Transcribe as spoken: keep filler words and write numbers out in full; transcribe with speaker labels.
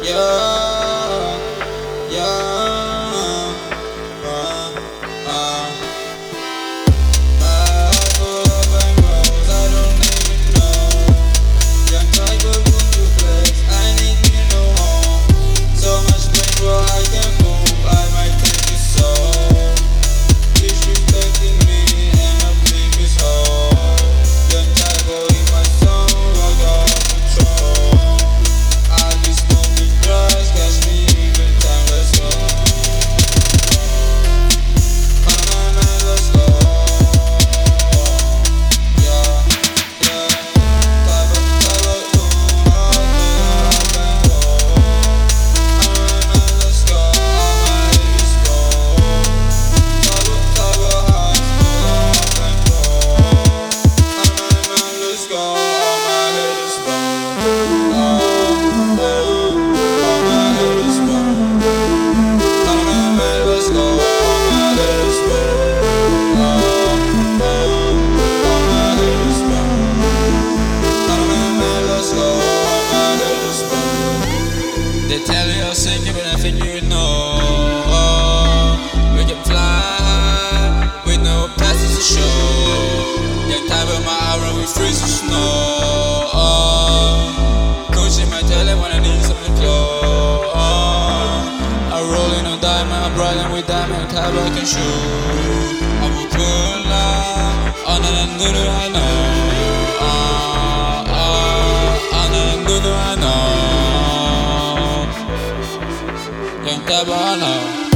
Speaker 1: yeah, yeah, uh, uh. My heart full of angles, I don't even know. Young tiger boom to flex, I need me no home. So much pain bro, I can't move, I might take it so. Disrespecting me and I think it's hard. Young tiger in my soul, I got control. I be smoking drugs, catch me even time, let's go. Come on man, let's go. Yeah, yeah. Tiger, tiger, ooh, oh, yeah, I can go. Come on man, let's go, I'ma hit this road. Tiger, tiger, high school, I can go. Come on man, let's go, I'ma hit this road. Oh, oh, I'ma hit this road. Come on man, let's go, I'ma hit this road. Oh, oh, I'ma hit this road. Come on man, let's go, I'ma hit this road. They tell you I'll sink it, but nothing you know. We can fly with no passes to show. Young time with my aura, we freeze the snow. Coach in my telly when I need something close. I roll in a diamond, I'm riding with diamond, type I can shoot. I'm a cool line, on and do I know. Uh, uh, on and do I know. Young type I know.